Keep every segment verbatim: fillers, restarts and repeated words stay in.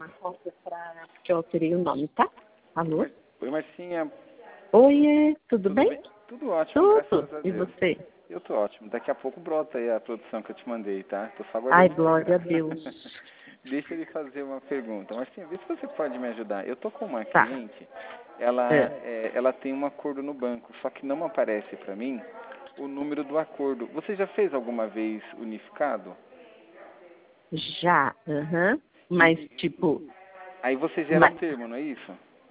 uma cópia para que eu alterei o nome, tá? Alô? Oi, Marcinha. Oi, tudo, tudo bem? bem? Tudo ótimo, tudo. graças a E Deus. você? Eu tô ótimo. Daqui a pouco brota aí a produção que eu te mandei, tá? Tô só aguardando. Ai, glória a Deus. Deixa eu lhe fazer uma pergunta. Marcinha, vê se você pode me ajudar. Eu tô com uma Tá. cliente, ela, É. é, ela tem um acordo no banco, só que não aparece para mim o número do acordo. Você já fez alguma vez unificado? Já, aham. Uhum. Mas, E, tipo... Aí você gera mas, um termo, não é isso?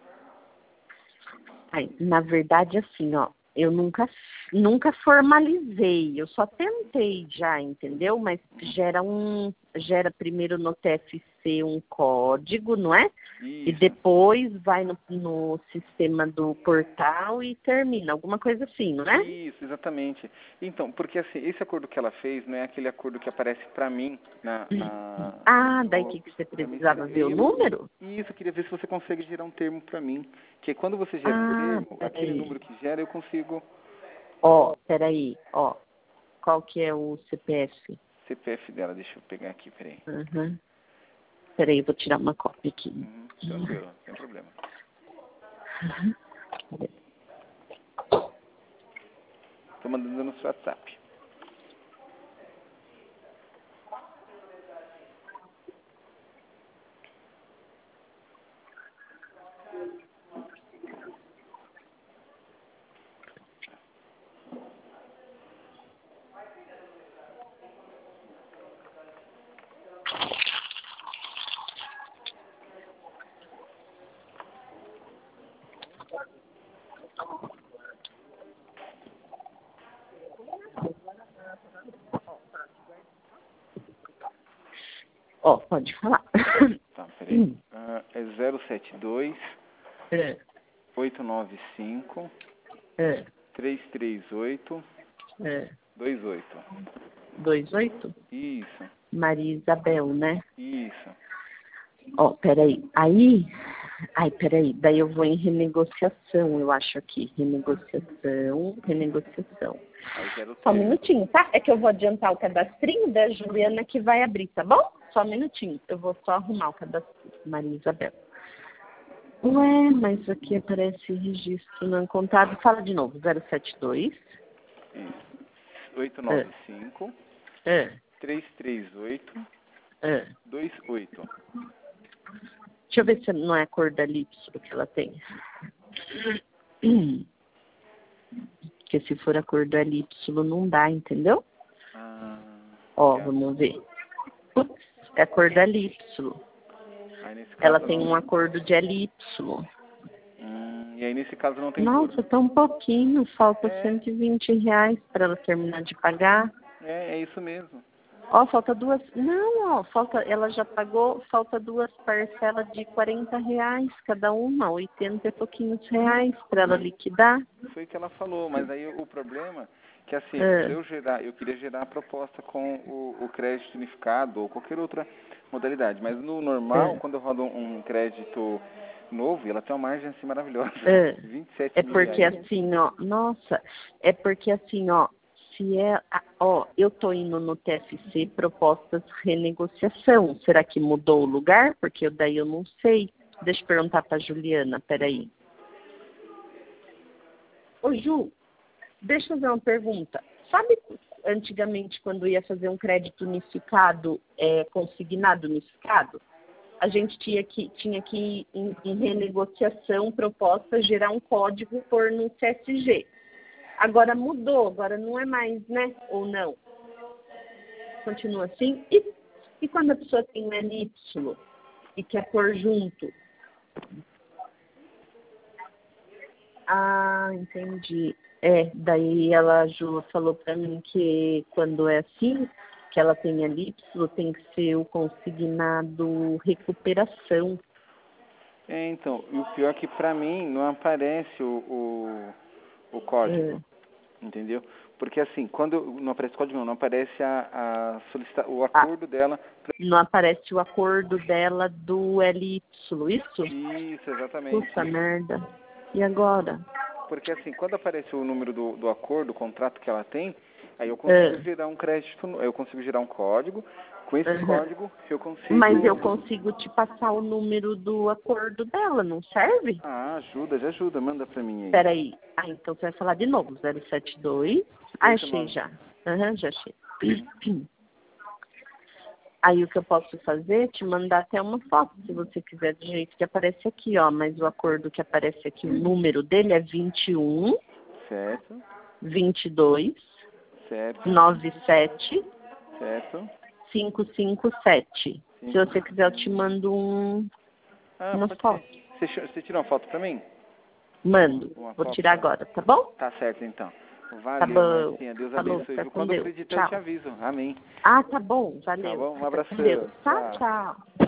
ai, na verdade, assim, ó, eu nunca, nunca formalizei, eu só tentei já, entendeu? Mas gera um, gera primeiro no T F C um código, não é? Isso. E depois vai no, no sistema do portal e termina, alguma coisa assim, não é? Isso, exatamente. Então, porque assim, esse acordo que ela fez não é aquele acordo que aparece para mim na, na... Ah, daí no, que, que você mim, precisava ver o número? Isso, eu queria ver se você consegue gerar um termo para mim. Que quando você gera um Ah, termo, aquele peraí. número que gera, eu consigo... Ó, peraí, ó. Qual que é o C P F? C P F dela, deixa eu pegar aqui, peraí. Uhum. Peraí, eu vou tirar uma cópia aqui. Uhum, tranquilo, sem problema. Uhum. Tô mandando no seu WhatsApp. Ó, pode falar. Tá, peraí. Uh, é zero sete dois, É, oito nove cinco, é, três três oito, é. dois oito. Dois oito? Isso, Maria Isabel, né? isso. Ó, peraí. Aí, ai, peraí. Daí eu vou em renegociação, eu acho aqui. Renegociação, renegociação. Aí gera o Só um termo. minutinho, tá? É que eu vou adiantar o cadastrinho da Juliana que vai abrir, tá bom? Só um minutinho. Eu vou só arrumar o cadastro. Maria Isabel. Ué, mas aqui aparece registro não contado. Fala de novo. zero sete dois. Isso. oito É, nove cinco, é, três três oito, é. dois oito. Deixa eu ver se não é a cor da lips que ela tem. Porque se for a cor do L Y não dá, entendeu? Ah, Ó, é. vamos ver. Putz, é a cor da L Y. Aí nesse Ela caso tem não um tem. acordo de L Y. Hum, e aí nesse caso não tem cor. Nossa, tão pouquinho. Falta É, cento e vinte reais para ela terminar de pagar. é, é isso mesmo. Ó, falta duas... Não, ó, falta... ela já pagou, falta duas parcelas de quarenta reais cada uma, oitenta e pouquinhos reais para ela liquidar. Foi o que ela falou, mas aí o problema que assim, para É, eu gerar, eu queria gerar a proposta com o, o crédito unificado ou qualquer outra modalidade, mas no normal, é, quando eu rodo um crédito novo, ela tem uma margem assim maravilhosa, é. vinte e sete É mil porque reais. assim, ó, nossa, é porque assim, ó, se é, ó, eu tô indo no T F C propostas renegociação. Será que mudou o lugar? Porque daí eu não sei. Deixa eu perguntar pra Juliana, peraí. Ô Ju, deixa eu fazer uma pergunta. Sabe antigamente quando ia fazer um crédito unificado, é, consignado unificado? A gente tinha que, tinha que em, em renegociação, proposta, gerar um código por no C S G. Agora mudou, agora não é mais, né? Ou não? Continua assim? E, e quando a pessoa tem um L Y e quer pôr junto? Ah, entendi. É, daí ela, a Ju, falou pra mim que quando é assim, que ela tem L Y, tem que ser o consignado recuperação. É, então, e o pior é que pra mim não aparece o, o, o código, É. entendeu? Porque assim, quando não aparece o código, não, não aparece a, a solicita, o Ah, acordo dela. não aparece o acordo dela do L Y, isso? Isso, exatamente. Puta merda. E agora? Porque assim, quando aparece o número do, do acordo, do contrato que ela tem, aí eu consigo É, gerar um crédito, eu consigo gerar um código, Com esse Uhum. código, eu consigo... Mas eu consigo te passar o número do acordo dela, não serve? Ah, ajuda, já ajuda. Manda pra mim aí. Peraí. Ah, então você vai falar de novo. zero sete dois. Ah, achei já. Aham, uhum, já achei. Aí o que eu posso fazer é te mandar até uma foto, se você quiser, do jeito que aparece aqui, ó. Mas o acordo que aparece aqui, o número dele é vinte e um, Certo, vinte e dois, certo, noventa e sete, certo. quinhentos e cinquenta e sete. Se você quiser, eu te mando um, Ah, uma pode foto. ser. Você, ch- você tirou uma foto pra mim? Mando. Uma Vou foto tirar pra... agora, tá bom? Tá certo, então. Tá Valeu, bom. Marcinha. Deus Falou, abençoe. fica Viu? com Quando eu Deus. acreditar, eu Tchau. te aviso. Amém. Ah, tá bom. Tá Valeu. bom? Um Fica com abração. Deus. Tá? Tchau. Tchau.